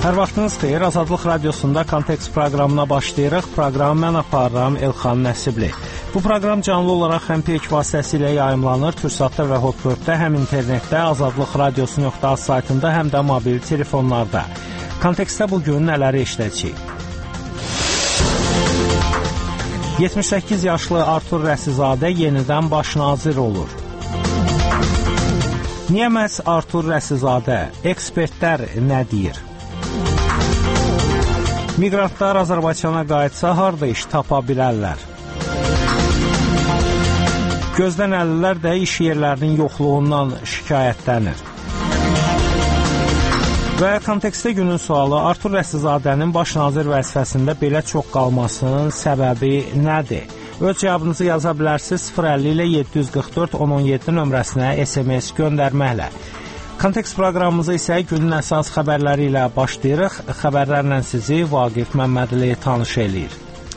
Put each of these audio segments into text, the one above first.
Hər vaxtınız xeyir, Azadlıq Radiosunda Kontekst proqramına başlayırıq. Proqramı mən aparıram Elxan Nəsibli. Bu proqram canlı olaraq həm PEK vasitəsilə yayımlanır, Türksatda və Hotbird-də, həm internetdə, azadlıqradiosu.az saytında, həm də mobil telefonlarda. Kontekstdə bugün nələri eşidəcəyik? 78 yaşlı Artur Rəsizadə yenidən baş nazir olur. Niyə məhz Artur Rəsizadə? Ekspertlər nə deyir? Miqrantlar Azərbaycana qayıtsa harda iş tapa bilərlər? Gözlənəlilər də iş yerlərinin yoxluğundan şikayətlənir. Və kontekstdə günün sualı, Artur Rəsizadənin baş nazir vəzifəsində belə çox qalmasının səbəbi nədir? Öz cavabınızı yaza bilərsiniz 050 ilə 744 1017 nömrəsinə SMS göndərməklə. Kontekst proqramımızı isə günün əsas xəbərləri ilə başlayırıq. Xəbərlərlə sizi Vaqif Məmmədli tanış eləyir.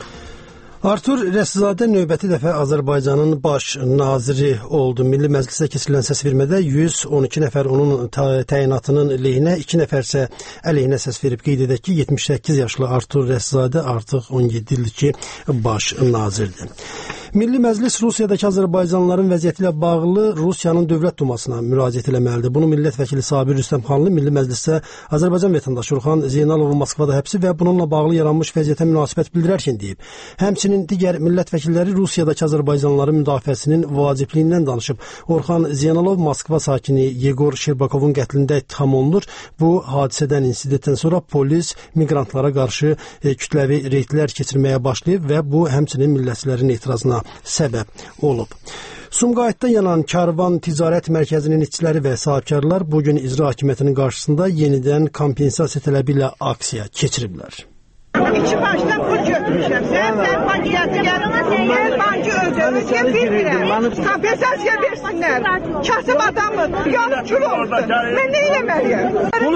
Artur Rəsizadə növbəti dəfə Azərbaycanın baş naziri oldu. Milli Məclisə keçirilən səsvermədə 112 nəfər onun təyinatının lehinə, 2 nəfər isə əleyhinə səs verib. Qeyd edək ki, 78 yaşlı Artur Rəsizadə artıq 17 ildir ki, baş nazirdir. Milli Məclis Rusiyadakı azərbaycanlıların vəziyyəti ilə bağlı Rusiyanın Dövlət Dumasına müraciət eləməlidir. Bunu millət vəkili Sabir Rüstəmxanlı Milli Məclisdə Azərbaycan vətəndaşı Orxan Zeynalovun Moskvada həbsi və bununla bağlı yaranmış vəziyyətə münasibət bildirərkən deyib. Həmçinin digər millət vəkilləri Rusiyadakı azərbaycanlıların müdafiəsinin vacibliyindən danışıb. Orxan Zeynalov Moskva sakini Yegor Şirbakovun qətlində ittiham olunur. Bu hadisədən, insidentdən sonra polis miqrantlara qarşı kütləvi reydlər keçirməyə başlayıb və bu həmçinin millətçilərin etirazına səbəb olub. Sumqayıtda yanan Karvan Ticarət Mərkəzinin işçiləri və sahibkarlar bugün icra hakimiyyətinin qarşısında yenidən kompensasiya tələbi ilə aksiya keçiriblər. İki başdan pul götürmüşəm. Sən bankiyatı gəlin, bankı ödəmişəm, bilmirəm. Kompensasiya versinlər. Kasıb adamın, yanı kül olsun. Mən nə eləməliyəm? Pul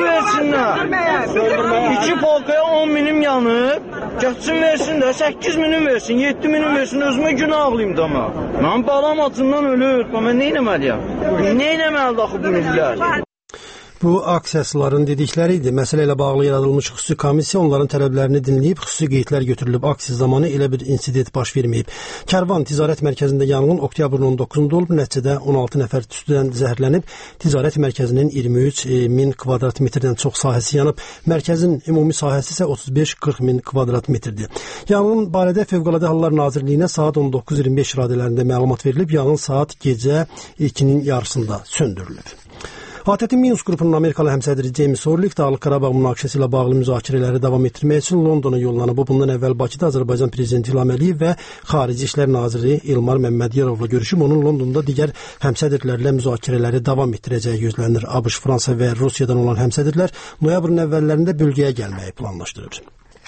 versinlər. 2 polkaya 10 minim yanıb. Geçsin versin də 8 minim versin, 7 minim versin, özümə günah ağlayayım da ama. Mən balam acından ölür. Mən nə eləməliyəm? Nə eləməlidir axı bu millət? Bu aksiyasıların dedikləri idi. Məsələ ilə bağlı yaradılmış xüsusi komissiya onların tələblərini dinləyib, xüsusi qeydlər götürülüb. Aksiya zamanı elə bir insident baş verməyib. Karvan Ticarət Mərkəzində yanğın oktyabrın 19-da olub. Nəticədə 16 nəfər tüstüdən zəhərlənib. Ticarət mərkəzinin 23 min kvadrat metrdən çox sahəsi yanıb. Mərkəzin ümumi sahəsi isə 35-40 min kvadrat metrdir. Yanğın barədə Fövqəladə Hallar Nazirliyinə saat 19:25 radələrində məlumat verilib. Yanğın saat gecə 2-nin yarısında söndürülüb. ATƏT Minsk qrupunun Amerikalı həmsədri James Orlik Dağlıq Qarabağ münaqişəsi ilə bağlı müzakirələri davam etdirmək üçün Londona yollanıb. Bundan əvvəl Bakıda Azərbaycan prezidenti İlham Əliyev və Xarici İşlər naziri Elmar Məmmədyarovla görüşüb. Onun Londonda digər həmsədrlərlə müzakirələri davam etdirəcəyi gözlənilir. ABŞ, Fransa və Rusiyadan olan həmsədrlər noyabrın əvvəllərində bölgəyə gəlməyi planlaşdırır.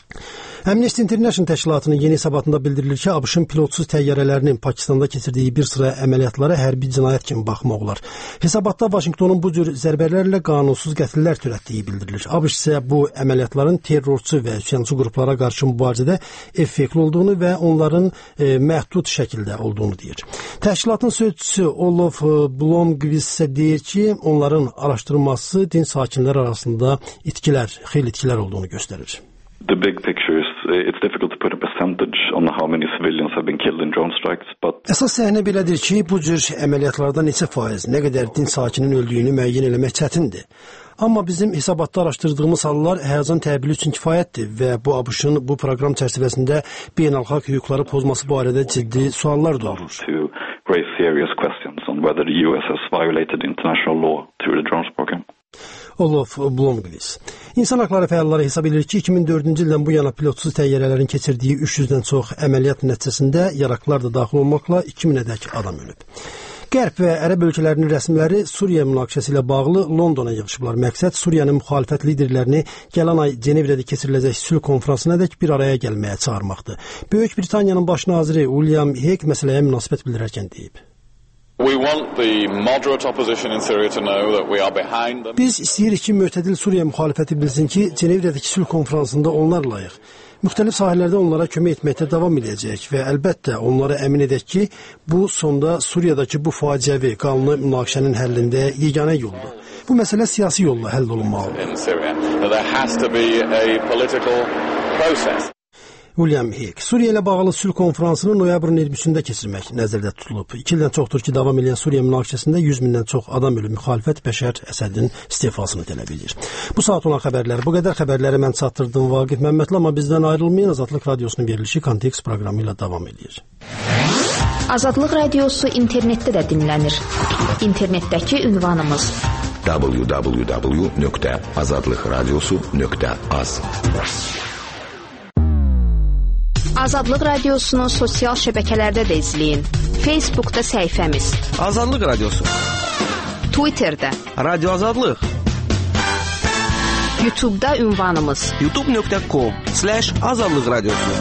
Amnesty International təşkilatının yeni hesabatında bildirilir ki, ABŞ-ın pilotsuz təyyarələrinin Pakistanda keçirdiyi bir sıra əməliyyatlara hərbi cinayət kimi baxmaq olar. Hesabatda Vaşinqtonun bu cür zərbələrlə qanunsuz qətllər törətdiyi bildirilir. ABŞ isə bu əməliyyatların terrorçu və üsyançı qruplara qarşı mübarizədə effektli olduğunu və onların məhdud şəkildə olduğunu deyir. Təşkilatın sözçüsü Olof Blomqvist isə deyir ki, onların araşdırılması din sakinləri arasında xeyli itkilər olduğunu göstərir. The big picture is it's difficult to put a percentage on how many civilians have been killed in drone strikes, but əsas səhnə belədir ki, bu cür əməliyyatlarda neçə faiz, nə qədər din sakinin öldüyünü müəyyən etmək çətindir. Amma bizim hesabatda araşdırdığımız hallar həyəcan təbili üçün kifayətdir və bu ABŞ-ın bu proqram çərçivəsində beynəlxalq hüquqları pozması barədə ciddi suallar doğurur. To raise serious questions on whether the US has violated international law through the drones program. Olof Blomqvist. İnsan haqları fəalları hesab edir ki, 2004-cü ildən bu yana pilotsuz təyyarələrin keçirdiyi 300-dən çox əməliyyat nəticəsində yaraqlar da daxil olmaqla 2000-ədək adam ölüb. Qərb və Ərəb ölkələrinin rəsmiləri Suriya münaqişəsi ilə bağlı Londona yığışıblar. Məqsəd Suriyanın müxalifət liderlərini gələn ay Cenevrədə keçiriləcək sülh konfransınadək bir araya gəlməyə çağırmaqdır. Böyük Britaniyanın baş naziri William Hague məsələyə münasibət bildirərkən deyib. Biz istəyirik ki, mötədil Suriya müxalifəti bilsin ki, Cenevrədəki sülh konfransında onlarlayıq Müxtəlif sahələrdə onlara kömək etməkdə davam edəcək və əlbəttə onlara əmin edək ki, bu sonda Suriyadakı bu faciəvi qanlı münaqişənin həllində yeganə yoldur. Bu məsələ siyasi yolla həll olunmalıdır. William Hague, Suriya ilə bağlı sülh konfransını noyabrın 20-sində keçirmək nəzərdə tutulub. 2 ildən çoxdur ki, davam edən Suriya münaqişəsində 100 mindən çox adam ölüb. Müxalifət Bəşər Əsədin istifasını tələb edir. Bu saat olan xəbərlər, bu qədər xəbərləri mən çatdırdım Vaqif Məmmədli, amma bizdən ayrılmayın. Azadlıq Radiosunun verilişi Kontekst proqramı ilə davam edir. Azadlıq Radiosu internetdə də dinlənir. İnternetdəki ünvanımız www.azadlıqradiosu.az. Azadlıq Radiosunu sosial şəbəkələrdə də izləyin. Facebookda səhifəmiz Azadlıq Radiosu, Twitterdə Radio Azadlıq, YouTube'da ünvanımız youtube.com/Azadlıq Radiosu.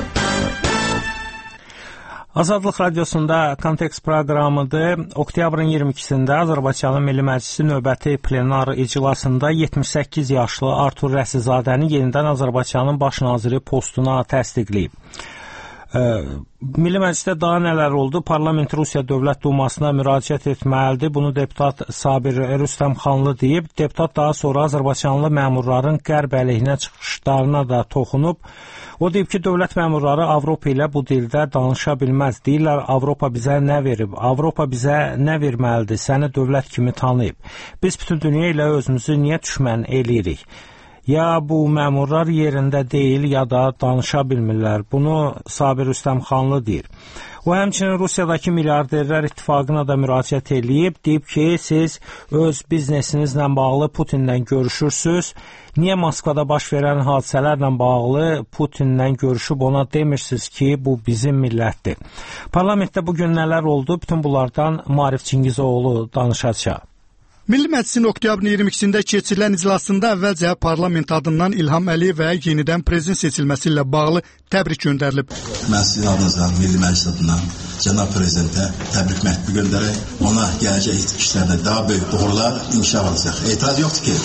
Azadlıq Radiosunda Kontekst proqramıdır. Oktyabrın 22-sində Azərbaycanın Milli Məclisi növbəti plenar iclasında 78 yaşlı Artur Rəsizadəni yenidən Azərbaycanın baş naziri postuna təsdiqləyib. Milli Məclisdə daha nələr oldu? Parlament Rusiya Dövlət Dumasına müraciət etməlidir. Bunu deputat Sabir Rüstəmxanlı deyib. Deputat daha sonra Azərbaycanlı məmurların qərb əleyhinə çıxışlarına da toxunub. O deyib ki, dövlət məmurları Avropa ilə bu dildə danışa bilməz. Deyirlər, Avropa bizə nə verib? Avropa bizə nə verməlidir? Səni dövlət kimi tanıyıb. Biz bütün dünya ilə özümüzü niyə düşmən eləyirik? Ya bu məmurlar yerində deyil, ya da danışa bilmirlər. Bunu Sabir Rüstəmxanlı deyir. O həmçinin Rusiyadakı milyarderlər ittifaqına da müraciət edib. Deyib ki, siz öz biznesinizlə bağlı Putinlə görüşürsünüz. Niyə Moskvada baş verən hadisələrlə bağlı Putinlə görüşüb ona demirsiniz ki, bu bizim millətdir? Parlamentdə bugün nələr oldu? Bütün bunlardan Maarif Çingizoğlu danışacaq. Milli Məclisin oktyabrın 22-sində keçirilən iclasında əvvəlcə parlament adından İlham Əliyevə yenidən prezident seçilməsi ilə bağlı təbrik göndərilib. Mən sizin adınızdan, Milli Məclis adından cənab prezidentə təbrik məktubu göndərək, ona gələcək işlərdə daha böyük uğurlar inşa olacaq. Etiraz yoxdur ki.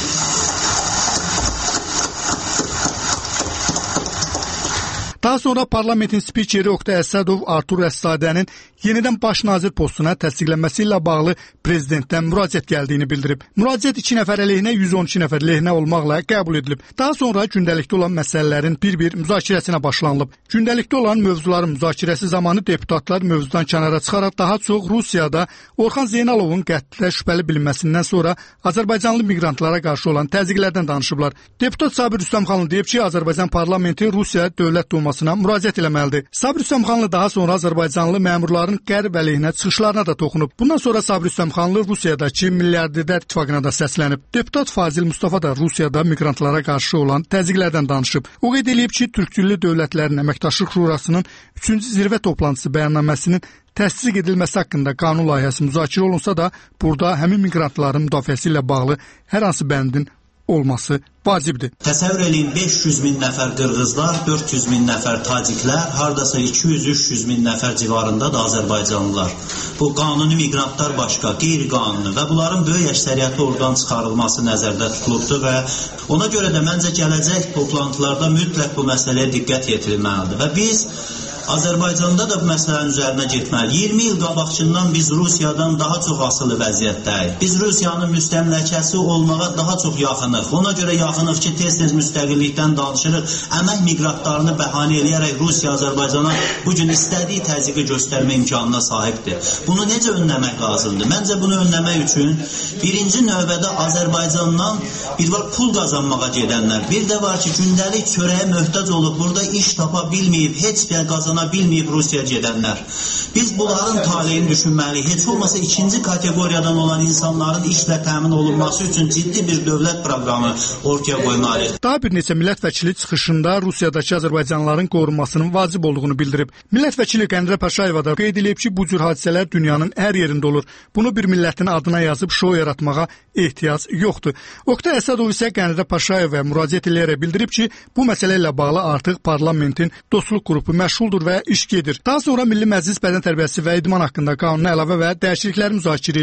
Daha sonra parlamentin spikeri Oktay Əsədov Artur Rəsizadənin yenidən baş nazir postuna təsdiqlənməsi ilə bağlı prezidentdən müraciət gəldiyini bildirib. Müraciət 2 nəfər əleyhinə, 112 nəfər lehinə olmaqla qəbul edilib. Daha sonra gündəlikdə olan məsələlərin bir-bir müzakirəsinə başlanılıb. Gündəlikdə olan mövzuların müzakirəsi zamanı deputatlar mövzudan kənara çıxaraq daha çox Rusiyada Orxan Zeynalovun qətlə şübhəli bilinməsindən sonra Azərbaycanlı miqrantlara qarşı olan təzyiqlərdən danışıblar. Deputat Sabir Rüstəmxanlı deyib ki, Azərbaycan parlamenti Rusiya Dövlət Dumasına müraciət eləməlidir. Sabir Rüstəmxanlı daha sonra Azərbaycanlı məmurların qərb əleyhinə çıxışlarına da toxunub. Bundan sonra Sabir Rüstəmxanlı Rusiyadakı milyarderlər ittifaqına da səslənib. Deputat Fazil Mustafa da Rusiyada miqrantlara qarşı olan təzyiqlərdən danışıb. O qeyd edib ki, Türk dilli dövlətlərin əməkdaşlıq şurasının 3-cü zirvə toplantısı bəyannaməsinin təsdiq edilməsi haqqında qanun layihəsi müzakirə olunsa da, burada həmin miqrantların müdafiəsi ilə bağlı hər hansı bəndin olması vacibdir. Təsəvvür eləyin, 500 min nəfər qırğızlar, 400 min nəfər taciklər, hardasa 200-300 min nəfər civarında da Azərbaycanlılar. Bu qanuni miqrantlar başqa, qeyri-qanuni və bunların böyük əksəriyyəti oradan çıxarılması nəzərdə tutulubdur və ona görə də məncə gələcək toplantılarda mütləq bu məsələyə diqqət yetirilməlidir və biz Azərbaycanda da bu məsələnin üzərinə getməli. 20 il qabaqçından biz Rusiyadan daha çox asılı vəziyyətdəyik. Biz Rusiyanın müstəmləkəsi olmağa daha çox yaxınıq. Ona görə yaxınıq ki, tez-tez müstəqillikdən danışırıq. Əmək miqrantlarını bəhanə eləyərək Rusiya Azərbaycana bugün istədiyi təzyiqi göstərmə imkanına sahibdir. Bunu necə önləmək lazımdır? Məncə bunu önləmək üçün birinci növbədə Azərbaycandan bir var pul qazanmağa gedənlər. Bir də var ki, gündəlik çörəyə möhtac olub, burada iş tapa bilməyib, heç bir qazana bilməyib Rusiyaya gedənlər. Biz bunların taleyini düşünməliyik. Heç olmasa ikinci kateqoriyadan olan insanların işlə təmin olunması üçün ciddi bir dövlət proqramı ortaya qoymalıyıq. Daha bir neçə millət vəkili çıxışında Rusiyadakı Azərbaycanlıların qorunmasının vacib olduğunu bildirib. Millət vəkili Qəndərə Paşayeva da qeyd edib ki, bu cür hadisələr dünyanın hər yerində olur. Bunu bir millətin adına yazıb şou yaratmağa ehtiyac yoxdur. Oktay Əsədov isə Qəndərə Paşayevə müraciət edərək bildirib ki, bu məsələ ilə bağlı artıq parlamentin dostluq qrupu məşğuldur və iş gedir. Daha sonra Milli Məclis bədən tərbiyəsi və idman haqqında qanuna əlavə və dəyişiklikləri müzakirə edib.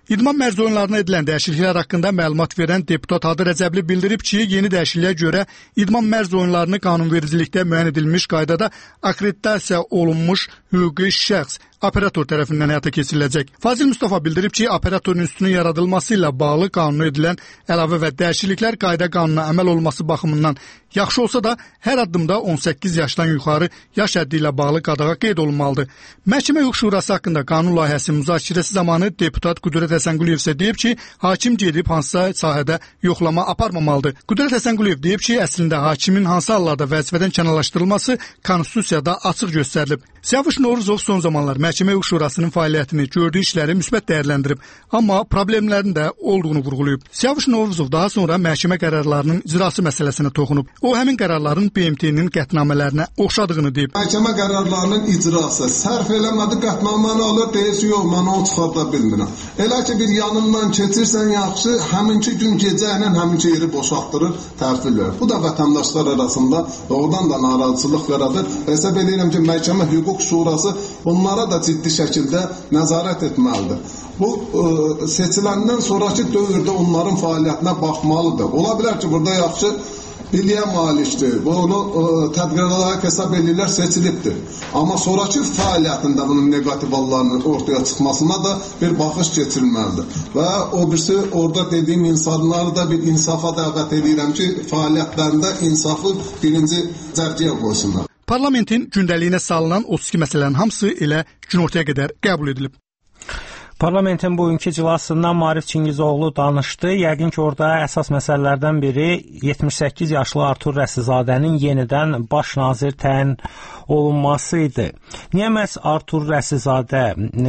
İdman mərc oyunlarına edilən dəyişikliklər haqqında məlumat verən deputat Hadi Rəcəbli bildirib ki, yeni dəyişikliyə görə idman mərc oyunlarını qanunvericilikdə müəyyən edilmiş qaydada akkreditasiya olunmuş hüquqi şəxs operator tərəfindən həyata keçiriləcək. Fazil Mustafa bildirib ki, operatorun üstünün yaradılması ilə bağlı qanuna edilən əlavə və dəyişikliklər qayda qanuna əməl olması baxımından yaxşı olsa da, hər addımda 18 yaşdan yuxarı yaş həddi ilə bağlı qadağa qeyd olunmalıdır. Məhkəmə Hüquq Şurası haqqında qanun layihəsi müzakirəsi zamanı deputat Qüdrət Həsənquliyev isə deyib ki, hakim gedib hansısa sahədə yoxlama aparmamalıdır. Qüdrət Həsənquliyev deyib ki, əslində hakimin hansı hallarda vəzifədən kənarlaşdırılması konstitusiyada açıq göstərilib. Siyavuş Novruzov son zamanlar Məhkəmə Hüquq Şurasının fəaliyyətini, gördüyü işləri müsbət dəyərləndirib, amma problemlərin də olduğunu vurğulayıb. Siyavuş Novruzov daha sonra məhkəmə qərarlarının icrası məsələsinə toxunub. O, həmin qərarların BMT-nin qətnamələrinə oxşadığını deyib. Məhkəmə qərarlarının icrası sərf eləmədi, qətnamanı alır, deyirsə, yox, mən onu çıxarda bilmirəm. Elə ki, bir yanından keçirsən yaxşı, həminki gün gecə ilə həminki yeri boşaltdırır, təhvil verir. Bu da vətəndaşlar arasında doğrudan da narazılıq yaradır. Hesab edirəm ki, Məhkəmə Hüquq Şurası bunlara da ciddi şəkildə nəzarət etməlidir. Bu, seçiləndən sonraki dövrdə onların fəaliyyətinə baxmalıdır. Ola bilər ki, burada yaxşı biliyə malikdir. Bunu tədqiqatlara hesab edirlər, seçilibdir. Amma sonraki fəaliyyətində bunun negativ hallarının ortaya çıxmasına da bir baxış keçirilməlidir. Və o birisi orada dediyim insanları da bir insafa dəvət edirəm ki, fəaliyyətlərində insafı birinci cərgəyə qoysunlar. Parlamentin gündəliyinə salınan 32 məsələnin hamısı elə günortaya qədər qəbul edilib. Parlamentin bugünkü iclasından Maarif Çingizoğlu danışdı. Yəqin ki, orada əsas məsələlərdən biri 78 yaşlı Artur Rəsizadənin yenidən baş nazir təyin olunması idi. Niyə məhz Artur Rəsizadə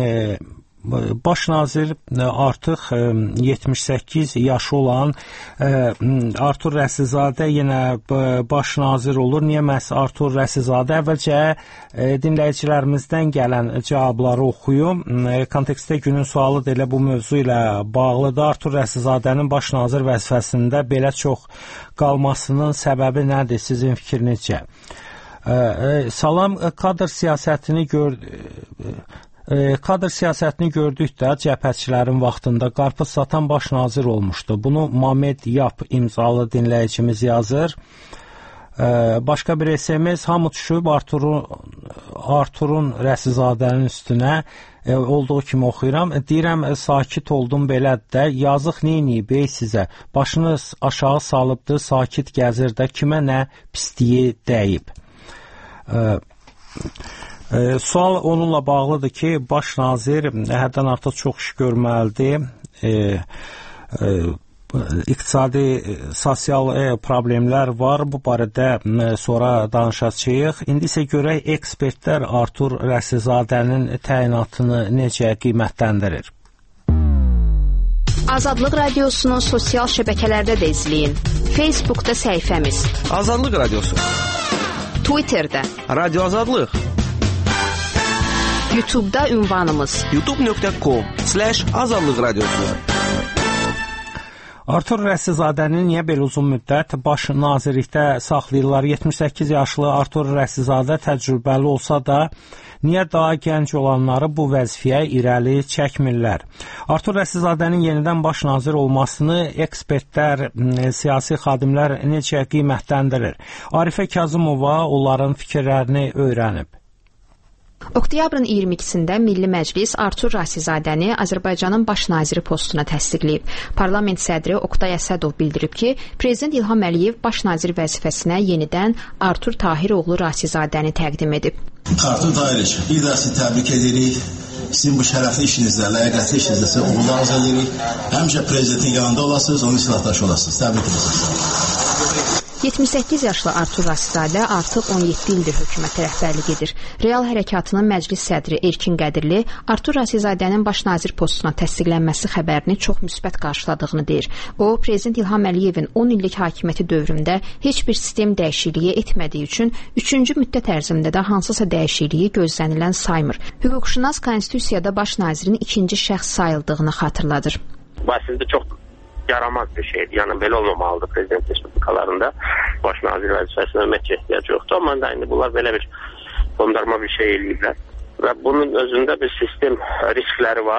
baş nazir artıq 78 yaşı olan Artur Rəsizadə yenə baş nazir olur. Niyə məhz Artur Rəsizadə? Əvvəlcə dinləyicilərimizdən gələn cavabları oxuyum. Kontekstdə günün sualı da elə bu mövzu ilə bağlıdır. Artur Rəsizadənin baş nazir vəzifəsində belə çox qalmasının səbəbi nədir sizin fikrinizcə? Salam, kadr siyasətini gördükdə cəbhəçilərin vaxtında qarpız satan baş nazir olmuşdu. Bunu Mamed Yap imzalı dinləyicimiz yazır. Başqa bir SMS, hamı düşüb Arturun Rəsizadənin üstünə olduğu kimi oxuyuram. Deyirəm, sakit oldum belədir də, yazıq neyniyib sizə? Başınız aşağı salıbdır, sakit gəzir də, kimə nə pisliyi dəyib? Sual onunla bağlıdır ki, baş nazir həddən artıq çox iş görməlidir. İqtisadi, sosial problemlər var. Bu barədə sonra danışacağıq. İndi isə görək ekspertlər Artur Rəsizadənin təyinatını necə qiymətləndirir? Azadlıq Radiosunu sosial şəbəkələrdə də izləyin. Facebookda səhifəmiz Azadlıq Radiosu, Twitterdə Radio Azadlıq, YouTube'da ünvanımız youtube.com/azadlıq radiosu. Artur Rəsizadəni niyə belə uzun müddət baş nazirlikdə saxlayırlar? 78 yaşlı Artur Rəsizadə təcrübəli olsa da, niyə daha gənc olanları bu vəzifəyə irəli çəkmirlər? Artur Rəsizadənin yenidən baş nazir olmasını ekspertlər, siyasi xadimlər necə qiymətləndirir? Arifə Kazımova onların fikirlərini öyrənib. Oktyabrın 22-sində Milli Məclis Artur Rəsizadəni Azərbaycanın baş naziri postuna təsdiqləyib. Parlament sədri Oqtay Əsədov bildirib ki, Prezident İlham Əliyev baş nazir vəzifəsinə yenidən Artur Tahiroğlu Rəsizadəni təqdim edib. Artur Tahiroviç, bir daha sizi təbrik edirik. Sizin bu şərəfli işinizdə, ləyaqətli işinizdə uğurlarınızı edirik. Həmişə prezidentin yanında olasınız, onun silahdaşı olasınız. Təbrik edirik. 78 yaşlı Artur Rəsizadə artıq 17 ildir hökumətə rəhbərlik edir. Real Hərəkatının məclis sədri Erkin Qədirli Artur Rəsizadənin baş nazir postuna təsdiqlənməsi xəbərini çox müsbət qarşıladığını deyir. O, Prezident İlham Əliyevin 10 illik hakimiyyəti dövründə heç bir sistem dəyişikliyi etmədiyi üçün 3-cü müddət ərzində də hansısa dəyişikliyi gözlənilən saymır. Hüquqşünas konstitusiyada baş nazirin ikinci şəxs sayıldığını xatırladır. Bu əslində çox yaramaz bir şeydir. Yəni belə olmamalıdır prezident respublikalarında. Baş nazir vəzifəsinə ümumiyyətlə ehtiyac yoxdur. Amma indi bunlar belə bir qondarma bir şey eləyirlər. Və bunun özündə bir sistem riskləri var.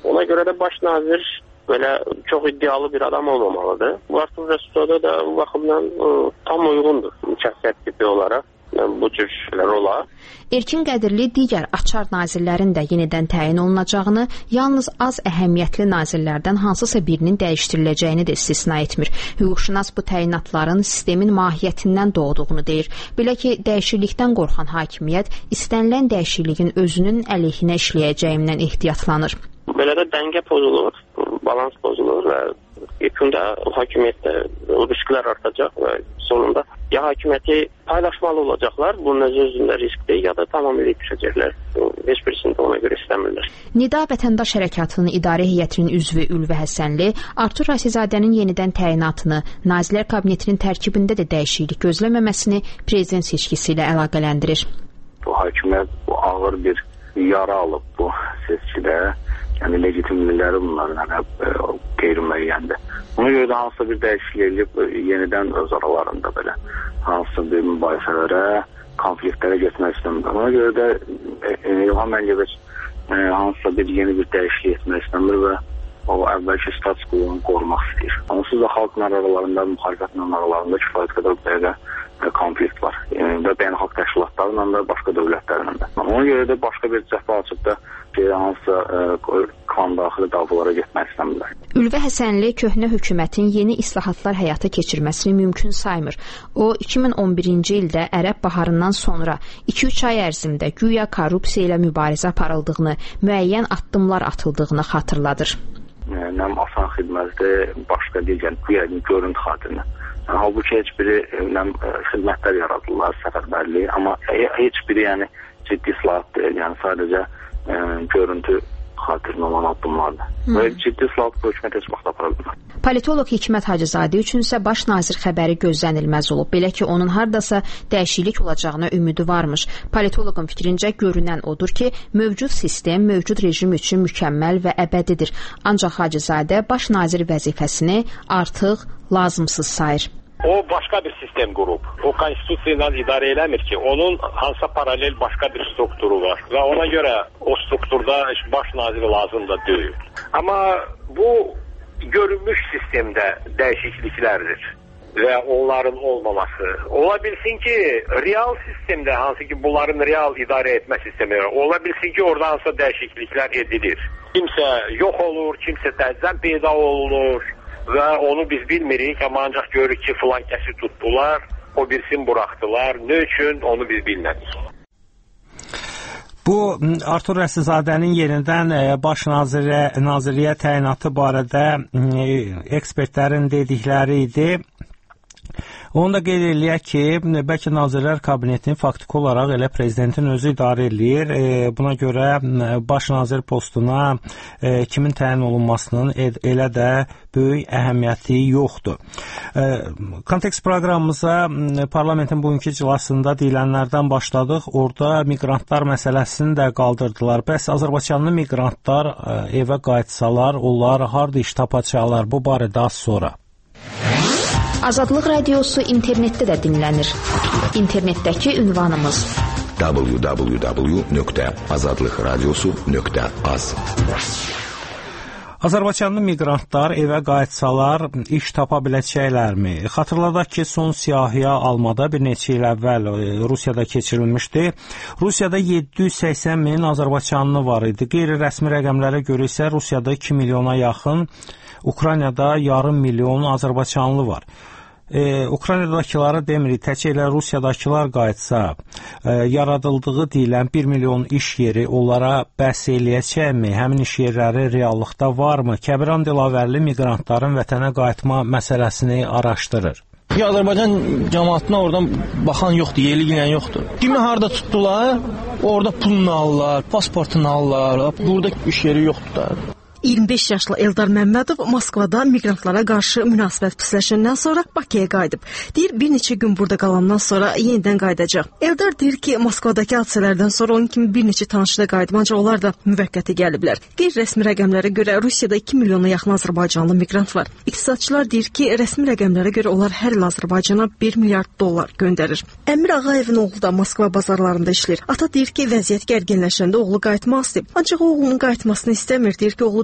Ona göre de baş nazir böyle çok iddialı bir adam olmamalıdır. Bu Artur Rəsulzadə da bu bakımdan tam uygundur şəxsiyyət tipi olarak. Bu cür şeyler olar. Erkin Qədirli digər açar nazirlərin də yenidən təyin olunacağını, yalnız az əhəmiyyətli nazirlərdən hansısa birinin dəyişdiriləcəyini də istisna etmir. Hüquqşünas bu təyinatların sistemin mahiyyətindən doğduğunu deyir. Belə ki, dəyişiklikdən qorxan hakimiyyət istənilən dəyişikliyin özünün əleyhinə işləyəcəyindən ehtiyatlanır. Belə də dəngə pozulur, balans pozulur və yakında hakimiyyətdə risklər artacaq və sonunda ya hakimiyyəti paylaşmalı olacaqlar, bunun özündə risk deyil, ya da tamamilə düşəcəklər. Heç birisini də ona görə istəmirlər. Nida Vətəndaş Hərəkatının İdarə Heyətinin üzvü Ülvə Həsənli Artur Rəsulzadənin yenidən təyinatını, Nazirlər Kabinetinin tərkibində də dəyişiklik gözləməməsini prezident seçkisi ilə əlaqələndirir. Bu hakimiyyət ağır bir yara alıb bu seçkidə. Yəni legitimlikləri bunların qeyri-müəyyəndir. Ona görə də hansısa bir dəyişiklik edib yenidən öz aralarında belə hansısa bir mübahisələrə, konfliktlərə getmək istəmir. Ona görə də İlham Əliyev hansısa bir yeni bir dəyişiklik etmək istəmir və o əvvəlki status quo-nu qorumaq istəyir. Onsuz da xalqla aralarında, müxalifətlə aralarında kifayət qədər belə konflikt var. Və beynəlxalq təşkilatlarla da, başqa dövlətlərlə də. Ona görə də başqa bir cəbhə açıb da hansısa klan daxili davalara getmək istəmirlər. Ülvə Həsənli köhnə hökumətin yeni islahatlar həyata keçirməsini mümkün saymır. O, 2011-ci ildə Ərəb baharından sonra 2-3 ay ərzində güya korrupsiya ilə mübarizə aparıldığını, müəyyən addımlar atıldığını xatırladır. Nəm asan xidmətdə başqa digər görüntü xatirinə. Halbuki heç biri xidmətlər yaradırlar, səfərbərlik, amma heç biri ciddi islahat deyil, sadəcə görüntü xatirinə olan addımlardır. Və ciddi islahat bu hökumət heç vaxt apara bilmir. Politoloq Hikmət Hacızadə üçünsə baş nazir xəbəri gözlənilməz olub. Belə ki, onun hardasa dəyişiklik olacağına ümidi varmış. Politoloqun fikrincə görünən odur ki, mövcud sistem, mövcud rejim üçün mükəmməl və əbədidir. Ancaq Hacızadə baş nazir vəzifəsini artıq lazımsız sayır. O başqa bir sistem qurub. O konstitusiya ilə idarə eləmir ki, onun hansısa paralel başqa bir strukturu var və ona görə o strukturda baş naziri lazım da deyil. Amma bu görünmüş sistemdə dəyişikliklərdir və onların olmaması. Ola bilsin ki, real sistemdə, hansı ki bunların real idarə etmə sistemi var, ola bilsin ki, orada hansısa dəyişikliklər edilir. Kimsə yox olur, kimsə təzədən peyda olunur və onu biz bilmirik, amma ancaq görürük ki, filan kəsi tutdular, o birisini buraxdılar. Ne üçün, onu biz bilmədik. Bu, Artur Rəsulzadənin yenidən baş nazirliyə təyinatı barədə ekspertlərin dedikləri idi. Onu da qeyd eləyək ki, bəlkə Nazirlər Kabinetini faktiki olaraq elə prezidentin özü idarə eləyir. Buna görə baş nazir postuna kimin təyin olunmasının elə də böyük əhəmiyyəti yoxdur. Kontekst proqramımıza parlamentin bugünkü iclasında deyilənlərdən başladıq. Orada miqrantlar məsələsini də qaldırdılar. Bəs Azərbaycanlı miqrantlar evə qayıtsalar, onlar harda iş tapacaqlar? Bu barədə az sonra. Azadlıq Radiosu internetdə də dinlənir. İnternetdəki ünvanımız www.azadlıqradiosu.az. Azərbaycanlı miqrantlar evə qayıtsalar iş tapa biləcəklərmi? Xatırladaq ki, son siyahıya almada bir neçə il əvvəl Rusiyada keçirilmişdi. Rusiyada 780 min azərbaycanlı var idi. Qeyri-rəsmi rəqəmlərə görə isə Rusiyada 2 milyona yaxın, Ukraynada yarım milyon azərbaycanlı var. Ukraynadakılara demirik, tək elə Rusiyadakılar qayıtsa, yaradıldığı deyilən 1 milyon iş yeri onlara bəhs eləyəcəkmi? Həmin iş yerləri reallıqda varmı? Kəbiran Dilavərli miqrantların vətənə qayıtma məsələsini araşdırır. Azərbaycan cəmaatına oradan baxan yoxdur, yerli gələn yoxdur. Kimi harda tutdular, orada pulunu alırlar, pasportunu alırlar, burada iş yeri yoxdur da. 25 yaşlı Eldar Məmmədov Moskvada miqrantlara qarşı münasibət pisləşəndən sonra Bakıya qayıdıb. Deyir, bir neçə gün burada qalandan sonra yenidən qayıdacaq. Eldar deyir ki, Moskvadakı hadisələrdən sonra onun kimi bir neçə tanışı da qayıdıb, ancaq onlar da müvəqqəti gəliblər. Qeyri-rəsmi rəqəmlərə görə Rusiyada 2 milyona yaxın azərbaycanlı miqrant var. İqtisadçılar deyir ki, rəsmi rəqəmlərə görə onlar hər il Azərbaycana 1 milyard dollar göndərir. Əmir Ağayevin oğlu da Moskva bazarlarında işləyir. Ata deyir ki, vəziyyət gərginləşəndə oğlu qayıtmaq istəyib. Ancaq oğlunun qayıtmasını istəmir, deyir ki, oğlu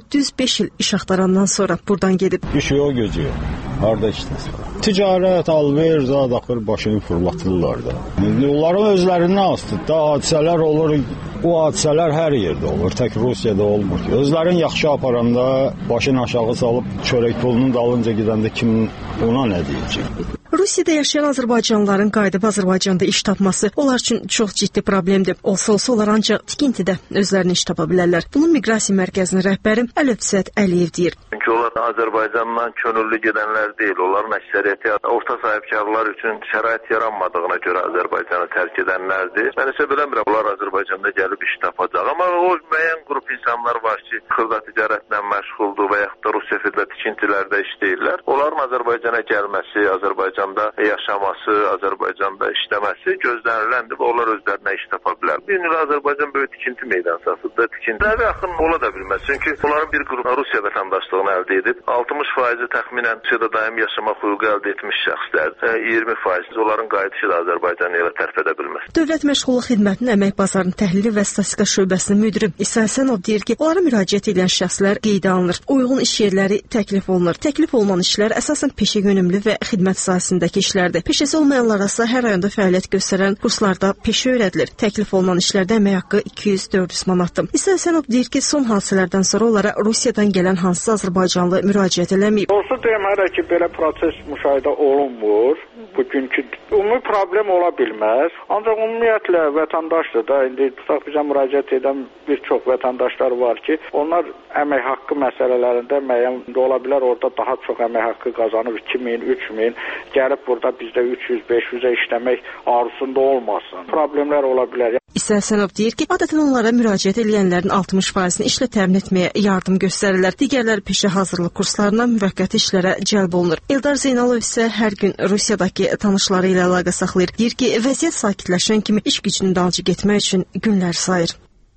düz 5 il iş axtarandan sonra buradan gedib. İş yok, gücü yok. Harda işləsin. Ticarət, alver, zad axır başını fırlatırlar da. Onların özlərindən asılıdır da, hadisələr olur. Bu hadisələr hər yerdə olur, tək Rusiyada olmur ki. Özlərin yaxşı aparanda başını aşağı salıb çörək pulunun dalınca gedəndə kim ona nə deyəcək? Rusiyada yaşayan azərbaycanlıların qayıdıb Azərbaycanda iş tapması onlar üçün çox ciddi problemdir. Olsa onlar ancaq tikintidə özlərini iş tapa bilərlər. Bunun miqrasiya mərkəzinin rəhbəri Əlövsət Əliyev deyir. Çünki onlar Azərbaycandan könüllü gedənlər deyil. Onların əksəriyyəti orta sahibkarlar üçün şərait yaranmadığına görə Azərbaycanı tərk edənlərdir. Mən isə bilmirəm, onlar Azərbaycanda gəlib iş tapacaq. Amma o müəyyən qrup insanlar var ki, xırda ticarətlə məşğuldur və yaxud da Rusiya və tikintilərdə işləyirlər. Onların Azərbaycana gəlməsi, Azərbaycanda yaşaması, Azərbaycanda işləməsi gözləniləndir və onlar özlərinə iş tapa bilər. Bir növ Azərbaycan böyük tikinti meydansasıdır. Tikintilərə yaxın ola da bilməz. Çünki onların bir qrup Rusiya vətəndaşlığını əldə edib, 60% təxminən Rusiyada daim yaşamaq hüququ əldə etmiş şəxslər, 20% onların qayıdışı da Azərbaycanı ilə tərk edə bilməz. Dövlət Məşğulluq Xidmətinin Əmək Bazarının Təhlili və Statistika Şöbəsinin müdiri İsa Həsənov deyir ki, onlara müraciət edən şəxslər qeydə alınır. Uyğun iş yerləri təklif olunur. Təklif olunan işlər əsasən peşə yönümlü və xidmət sahəsindəki işlərdir. Peşəsi olmayanlara isə hər rayonda fəaliyyət göstərən kurslarda peşə öyrədilir. Təklif olunan işlərdə əmək haqqı 200-400 manatdır. İsa Həsənov deyir ki, son hadisələrdən sonra onlara Rusiyadan gələn hansısa azərbaycanlı müraciət eləməyib. Olsa deyəm hələ ki, belə proses müşahidə olunmur. Bugünkü ümumi problem ola bilməz. Ancaq ümumiyyətlə vətəndaşdır da, indi tutaq bizə müraciət edən bir çox vətəndaşlar var ki, onlar əmək haqqı məsələlərində müəyyən ola bilər, orada daha çox əmək haqqı qazanır, 2000, 3000, gəlib burada bizdə 300-500-ə işləmək arzusunda olmasın. Problemlər ola bilər. İsa Həsənov deyir ki, adətən onlara müraciət edənlərin 60%-ni işlə təmin etməyə yardım göstərirlər. Digərləri peşə hazırlıq kurslarına, müvəqqəti işlərə cəlb olunur. Eldar Zeynalov isə hər gün Rusiyadakı tanışları ilə əlaqə saxlayır. Deyir ki, vəziyyət sakitləşən kimi iş gücünün dalınca getmək üçün günlər sayır.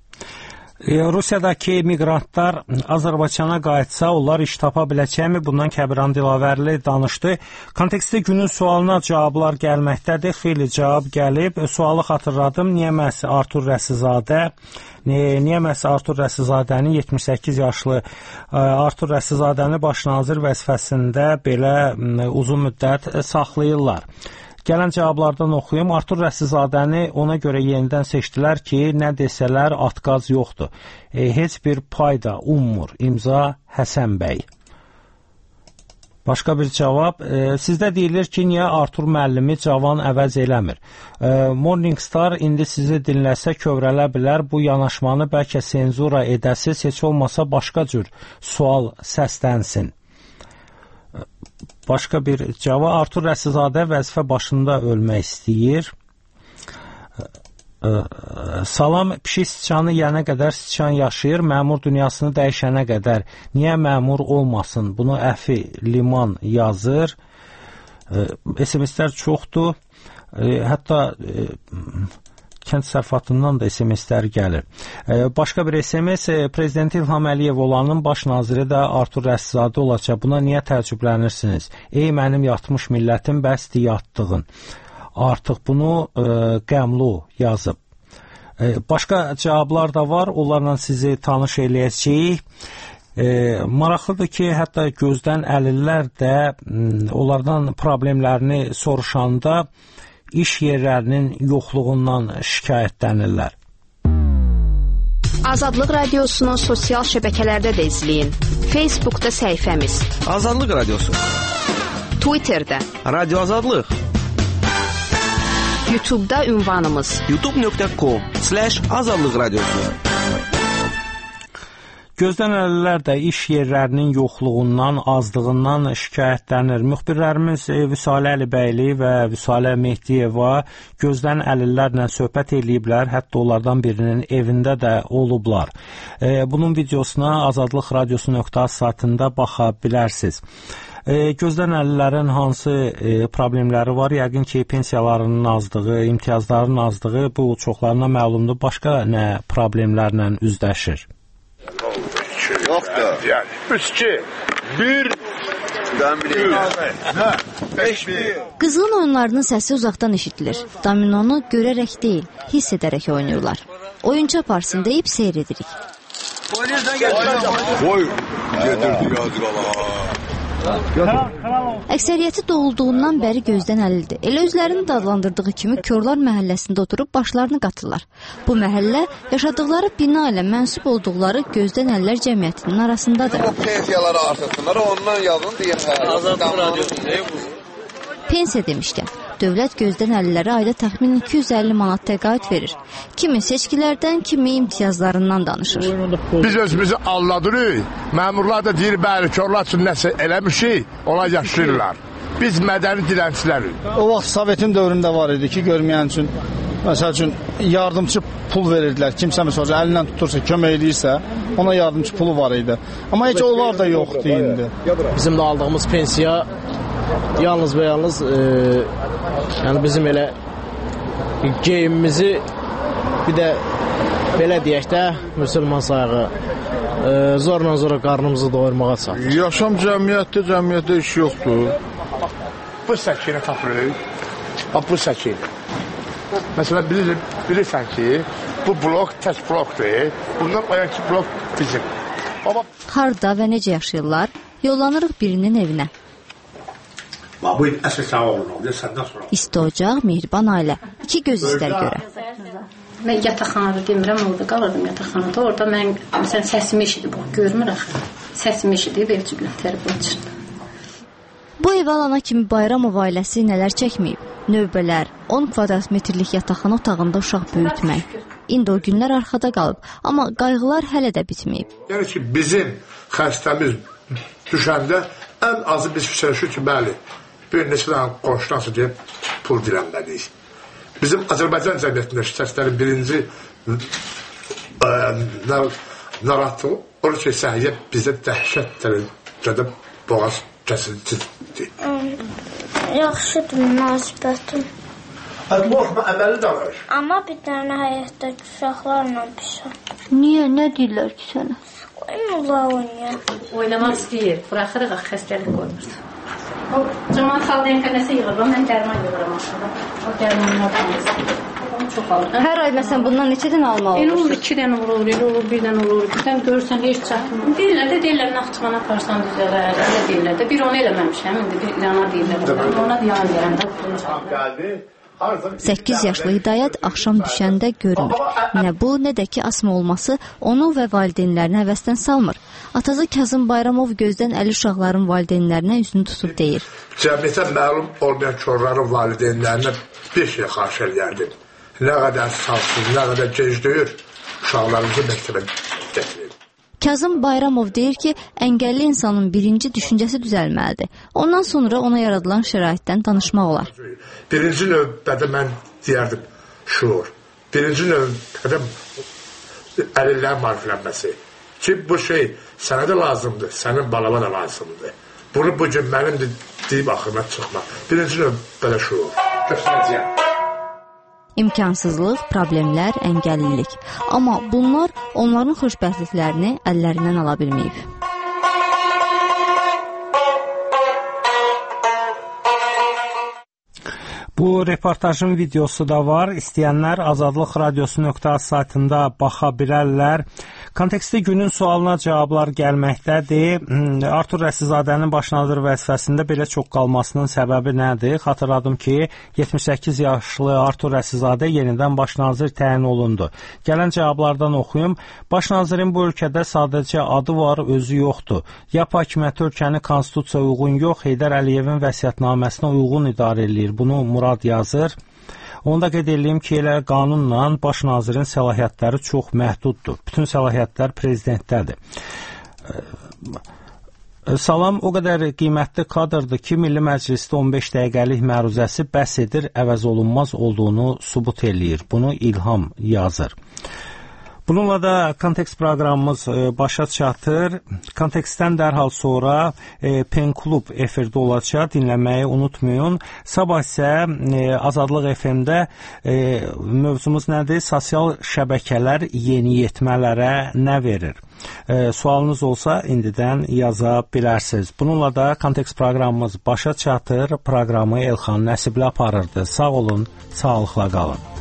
Rusiyadakı miqrantlar Azərbaycana qayıtsa, onlar iş tapa biləcəkmi? Bundan Kəbiran Dilavərli danışdı. Kontekstdə günün sualına cavablar gəlməkdədir. Xeyli cavab gəlib. Sualı xatırladım. Niyə məhz Artur Rəsulzadənin 78 yaşlı Artur Rəsulzadəni baş nazir vəzifəsində belə uzun müddət saxlayırlar? Gələn cavablardan oxuyum. Artur Rəsulzadəni ona görə yenidən seçdilər ki, nə desələr atqaz yoxdur. Heç bir payda ummur. İmza Həsən bəy. Başqa bir cavab. Sizdə deyilir ki, niyə Artur müəllimi cavan əvəz eləmir? Morning Star indi sizi dinləsə kövrələ bilər. Bu yanaşmanı bəlkə senzura edəsiz, heç olmasa başqa cür sual səslənsin. Başqa bir cavab. Artur Rəsulzadə vəzifə başında ölmək istəyir. Salam, pişik sıçanı yənə qədər sıçan yaşayır, məmur dünyasını dəyişənə qədər. Niyə məmur olmasın? Bunu Əfi Liman yazır. SMS-lər çoxdur. Hətta kənd sərfatından da SMS-lər gəlir. Başqa bir SMS, Prezident İlham Əliyev olanın baş naziri də Artur Rəsulzadə olacaq. Buna niyə təəccüblənirsiniz? Ey mənim yatmış millətim, bəsdir yatdığın. Artıq bunu qəmlu yazıb. Başqa cavablar da var, onlarla sizi tanış eləyəcəyik. Maraqlıdır ki, hətta gözdən əlillər də onlardan problemlərini soruşanda iş yerlərinin yoxluğundan şikayətlənirlər. Azadlıq Radiosunu sosial şəbəkələrdə də izləyin. Facebookda səhifəmiz Azadlıq Radiosu, Twitterdə Radio Azadlıq, YouTube'da ünvanımız youtube.com/azadlıq radiosu. Gözdən əlillər də iş yerlərinin yoxluğundan, azlığından şikayətlənir. Müxbirlərimiz Vüsalə Əlibəyli və Vüsalə Mehdiyeva gözdən əlillərlə söhbət eləyiblər, hətta onlardan birinin evində də olublar. Bunun videosuna Azadlıq Radiosu.az saytında baxa bilərsiniz. Gözdən əlillərin hansı problemləri var? Yəqin ki, pensiyalarının azlığı, imtiyazların azlığı bu çoxlarına məlumdur. Başqa nə problemlərlə üzləşir? Yoxdur. Yəni 3-2 1 Qızılın oyunlarının səsi uzaqdan eşidilir. Dominonu görərək deyil, hiss edərək oynayırlar. Oyuncu aparsın deyib seyr edirik. Qoy, getirdi yazıq Allah. Əksəriyyəti doğulduğundan bəri gözdən əlildir. Elə özlərini də adlandırdığı kimi Körlar məhəlləsində oturub başlarını qatırlar. Bu məhəllə yaşadıkları bina ilə mənsub olduqları gözdən əlillər cəmiyyətinin arasındadır. Pensiyaları artırsınlar, ondan yazın deyəm. Pensiya demişkən, dövlət gözdən əlillərə ayda təxminən 250 manat təqaüd verir. Kimi seçkilərdən, kimi imtiyazlarından danışır. Biz özümüzü alladırıq. Məmurlar da deyir, bəli, körlər üçün nəsə eləmişik, ona yaşayırlar. Biz mədəni dilənçilərik. O vaxt Sovetin dövründə var idi ki, görməyən üçün, məsəl üçün, yardımçı pul verirdilər. Kimsə məsəl üçün, əlindən tutursa, kömək edirsə, ona yardımçı pulu var idi. Amma heç onlar da yoxdur indi. Bizim də aldığımız pensiya yalnız və yalnız yəni bizim elə geyimimizi bir də belə deyək də müsəlman sayağı zorla qarnımızı doyurmağa çatır. Yaşam cəmiyyətdə iş yoxdur. Bu səkini tapırıq. Bu səkin. Məsələn, bilirsən ki, bu blok tək blokdur. Bundan o yanki blok bizim. Harda və necə yaşayırlar? Yollanırıq birinin evinə. İsti ocaq, mehriban ailə. 2 göz istər görə. Mən yataqxanada demirəm, orada qalırdım yataqxanada. Orada mən məsələn səsimi eşidib, görmür axı. Səsimi eşidib evciklə tərbiyə. Bu ev alana kimi Bayramov ailəsi nələr çəkməyib? Növbələr, 10 kvadrat metrlik yataqxana otağında uşaq böyütmək. İndi o günlər arxada qalıb, amma qayğılar hələ də bitməyib. Yəni ki, bizim xəstəmiz düşəndə ən azı biz fikirləşirik ki, bəli, bir neçə dənə qonşudansı deyib pul dilənməliyik. Bizim Azərbaycan cəmiyyətində şikəstlərin birinci narahatlığı olur ki, səhiyyə bizə dəhşət dərəcədə boğaz kəsicidir. Yaxşıdır münasibətim. Qorxma, əməli davranış. Amma bir dənə həyətdəki uşaqlarla pişəm. Niyə? Nə deyirlər ki sənə? Oynayırlar, oynayır. Oynamaq istəyir, buraxırıq, xəstəlik qoymurdur. O cəmaat xalqın nəsə yığır, mən dərman yığıram aşağıda. O dərmanlardan istəyir. Çox alır. Hər ay məsələn bundan neçə dənə almalı olursun? Olur, 2 dənə olur, elə olur, 1 dənə olur. Birdən görürsən, heç çatmır. Deyirlər, Naxçıvana aparsan düzələr, elə deyirlər də. Bir onu eləməmişəm, indi bir yana deyirlər. Ona yana deyirəm də. 8 yaşlı Hidayət axşam düşəndə görmür. Nə bu, nə də ki asma olması onu və valideynlərini həvəsdən salmır. Atası Kazım Bayramov gözdən əli uşaqların valideynlərinə üzünü tutub deyir. Cəmiyyətə məlum olmayan körlərin valideynlərinə bir şey xahiş edərdim. Nə qədər sağsız, nə qədər gec deyir, uşaqlarımızı məktəbə gətirir. Kazım Bayramov deyir ki, əngəlli insanın birinci düşüncəsi düzəlməlidir. Ondan sonra ona yaradılan şəraitdən danışmaq olar. Birinci növbədə mən deyərdim şuur. Birinci növbədə əlillərin maariflənməsi. Ki, bu şey sənə də lazımdır, sənin balama da lazımdır. Bunu bugün mənim də deyib axırına çıxmaq. Birinci növbədə şuur. Göstərəcəyəm. İmkansızlıq, problemlər, əngəllilik. Amma bunlar onların xoşbəxtliklərini əllərindən ala bilməyib. Bu reportajın videosu da var. İstəyənlər azadlıqradiosu.az saytında baxa bilərlər. Kontekstdə günün sualına cavablar gəlməkdədir. Artur Rəsulzadənin baş nazir vəzifəsində belə çox qalmasının səbəbi nədir? Xatırladım ki, 78 yaşlı Artur Rəsulzadə yenidən baş nazir təyin olundu. Gələn cavablardan oxuyum. Baş nazirin bu ölkədə sadəcə adı var, özü yoxdur. YAP hakimiyyəti ölkəni konstitusiyaya uyğun yox, Heydər Əliyevin vəsiyyətnaməsinə uyğun idarə eləyir. Bunu Murad yazır. Onu da qeyd edeyim ki, elə qanunla baş nazirin səlahiyyətləri çox məhduddur. Bütün səlahiyyətlər prezidentdədir. Salam o qədər qiymətli kadrdır ki, Milli Məclisdə 15 dəqiqəlik məruzəsi bəs edir, əvəz olunmaz olduğunu sübut eləyir. Bunu İlham yazır. Bununla da Kontekst proqramımız başa çatır. Kontekstdən dərhal sonra Pen Klub efirdə olacaq. Dinləməyi unutmayın. Sabah isə Azadlıq FM-də mövzumuz nədir? Sosial şəbəkələr yeniyetmələrə nə verir? Sualınız olsa indidən yaza bilərsiniz. Bununla da Kontekst proqramımız başa çatır. Proqramı Elxan Nəsibli aparırdı. Sağ olun, sağlıqla qalın.